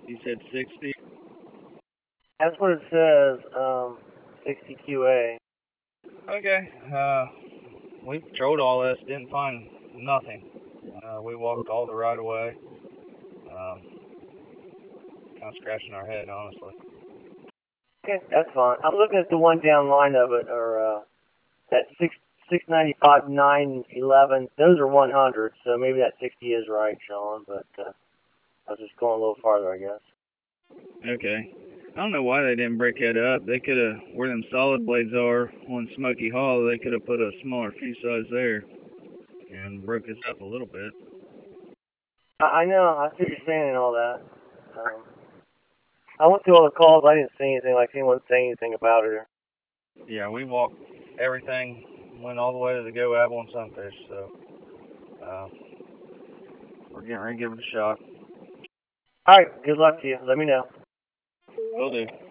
You said 60? That's what it says, 60 QA. Okay. We patrolled all this, didn't find nothing. We walked all the right away. Kind of scratching our head, honestly. Okay, that's fine. I'm looking at the one down line of it, or that 695, 911. Those are 100, so maybe that 60 is right, Sean. But I was just going a little farther, I guess. Okay. I don't know why they didn't break that up. They could have, where them solid blades are on Smoky Hollow, they could have put a smaller fuse size there and broke this up a little bit. I know. I see what you're saying and all that. I went through all the calls. I didn't see anything like anyone saying anything about it. Yeah, we walked everything, went all the way to the Go Apple and Sunfish, so we're getting ready to give it a shot. All right. Good luck to you. Let me know. Will do.